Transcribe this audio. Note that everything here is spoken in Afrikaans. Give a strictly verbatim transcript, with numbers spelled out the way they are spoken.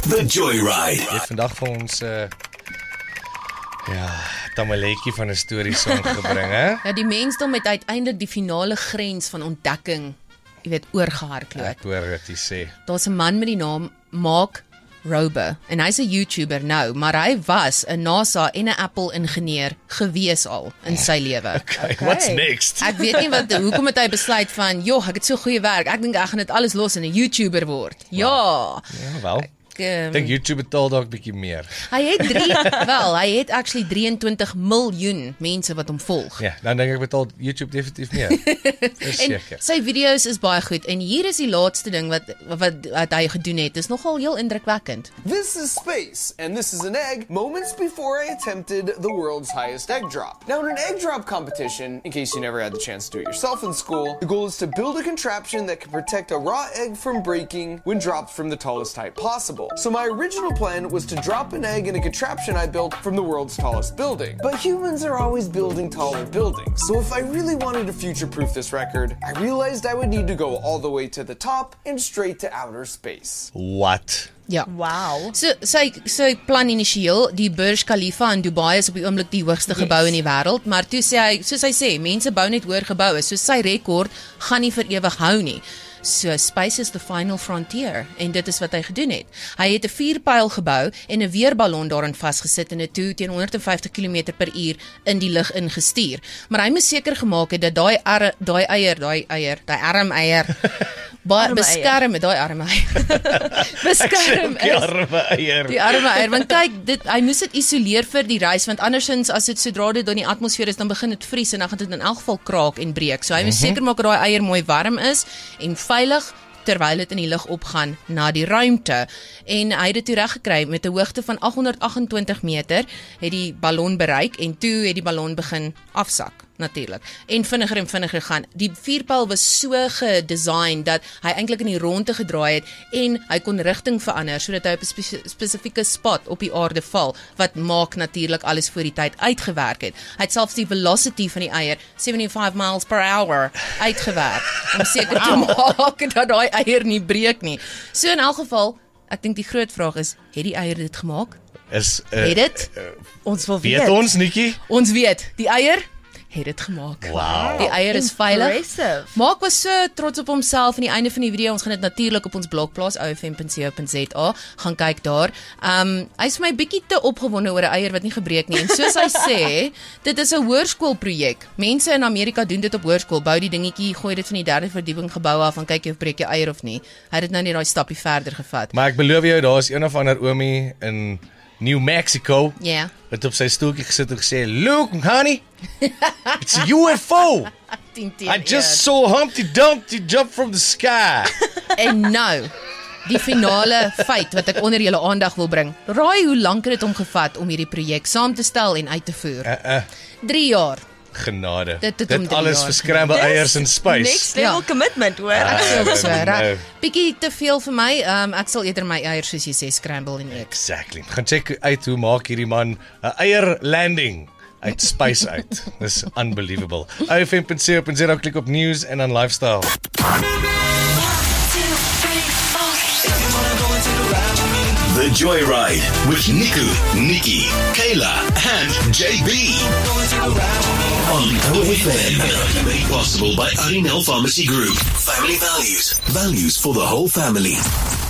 The Joyride. Jy het vandag vir ons uh, ja, tamaletjie van 'n storie saamgebring, hè? Ja, die mensdom het uiteindelik die finale grens van ontdekking, jy weet, oorgehardloop. Ek hoor wat jy sê. Daar's 'n man met die naam Mark Rober en hy's 'n YouTuber nou, maar hy was 'n NASA en 'n Apple ingenieur gewees al in sy lewe. Okay, okay, what's next? Ek weet nie wat hoekom het hy besluit van, "Joh, ek het so goeie werk. Ek dink ek gaan dit alles los en 'n YouTuber word." Ja. Ja, wel. Ek um, dink YouTube betaal dalk bietjie meer. Hy het drie, wel, hy het actually drieëntwintig miljoen mense wat hom volg. Ja, dan dink ek betaal YouTube definitief meer. Dis En seker. sy video's is baie goed en hier is die laaste ding wat wat, wat hy gedoen het. Dis nogal heel indrukwekkend. This is space, and this is an egg moments before I attempted the world's highest egg drop. Now, in an egg drop competition, in case you never had the chance to do it yourself in school, the goal is to build a contraption that can protect a raw egg from breaking when dropped from the tallest height possible. So my original plan was to drop an egg in a contraption I built from the world's tallest building. But humans are always building taller buildings. So if I really wanted to future-proof this record, I realized I would need to go all the way to the top and straight to outer space. What? Ja. Wow. So sy sy plan initieel, die Burj Khalifa in Dubai is op die oomblik die hoogste gebou yes. in die wêreld, maar toe sê hy, soos hy sê, mense bou net hoër geboue, so sy rekord gaan nie vir ewig hou nie. So space is the final frontier en dit is wat hy gedoen het. Hy het 'n vuurpyl gebou en 'n weerballon daarin vasgesit en dit toe teen honderd vyftig kilometer per uur in die lug ingestuur. Maar hy moes seker gemaak het dat daai daai eier, daai eier, daai arm eier baie beskerm, daai arm eier. beskerm die arme eier. Die arme eier, want kyk, dit hy moes dit isoleer vir die reis, want andersins as dit sodra dit in die atmosfeer is, dan begin dit vries en dan gaan dit in elk geval kraak en breek. So hy moes mm-hmm. seker maak dat daai eier mooi warm is en veilig terwyl dit in die lug opgaan na die ruimte. En hy het dit toe reg gekry met 'n hoogte van agt honderd agt en twintig meter, het die ballon bereik en toe het die ballon begin afsak. Natuurlik. En vinniger en vinniger gaan. Die vuurpyl was so gedesign dat hy eintlik in die ronde gedraai het en hy kon rigting verander sodat hy op 'n spe spesifieke spot op die aarde val wat maak natuurlik alles voor die tyd uitgewerk het. Hy het selfs die velocity van die eier seventy-five miles per hour uitgewerk om seker te maak dat daai eier nie breek nie. So in elk geval, ek dink die groot vraag is, het die eier dit gemaak? Is uh, het dit? Uh, ons wil weet. Weet ons, Nikki? Ons weet, die eier het dit gemaak. Wow. Die eier is veilig. Impressive. Mark was so trots op homself aan die einde van die video. Ons gaan dit natuurlik op ons blog plaas o f m punt co punt z a. Gaan kyk daar. Um hy's vir my bietjie te opgewonde oor 'n eier wat nie gebreek nie. En soos hy sê, dit is 'n hoërskoolprojek. Mense in Amerika doen dit op hoërskool. Bou die dingetjie, gooi dit van die derde verdieping gebou af en kyk of breek jy eier of nie. Hy het dit nou net daai stappie verder gevat. Maar ek beloof jou, daar is een of ander oomie in New Mexico. Ja. Yeah. Wat op sy stoeltjie gesit en gesê, "Look, honey, it's a U F O. I just saw Humpty Dumpty jump from the sky." En nou, die finale feit wat ek onder julle aandag wil bring. Raai hoe lank het dit hom gevat om hierdie projek saam te stel en uit te voer? Uh, uh. drie jaar. Genade. Dit, dit, dit alles vir scramble eiers in space. Next level ja. commitment, hoor. Ek sê so, no. bietjie te veel vir my. Um, ek sal eerder my eiers soos jy sê scramble en eet. Exactly. Gaan check uit hoe maak hierdie man 'n eier landing uit space uit. Dis unbelievable. o f m punt co punt z a, klik op news en dan lifestyle. The Joyride with Niku, Nikki, Kayla and J B. On O F M. Made possible by Arinel Pharmacy Group. Family values. Values for the whole family.